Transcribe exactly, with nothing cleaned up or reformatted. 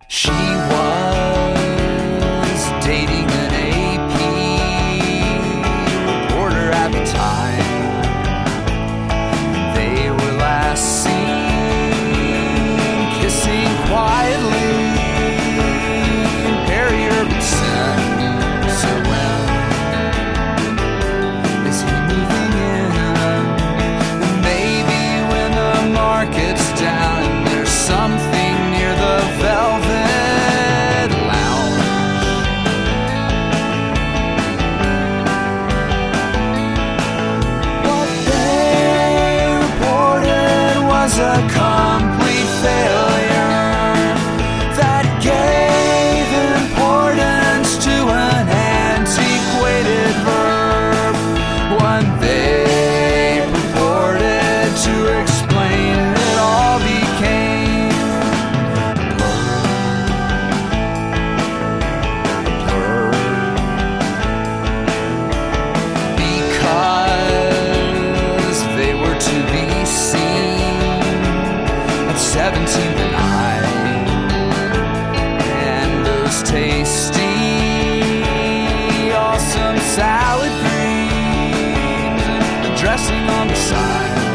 She was dating an A P reporter at the time. They were last seen kissing quietly in Perry Urban Center. When is he moving in? And maybe when the market's down and there's something near the Velvet Lounge. What they reported was a complete failure that gave importance to an antiquated verb. When they purported to explain, it all became because they were to be seen at seventeenth and I, and those tasty, awesome salad greens and the dressing on the side.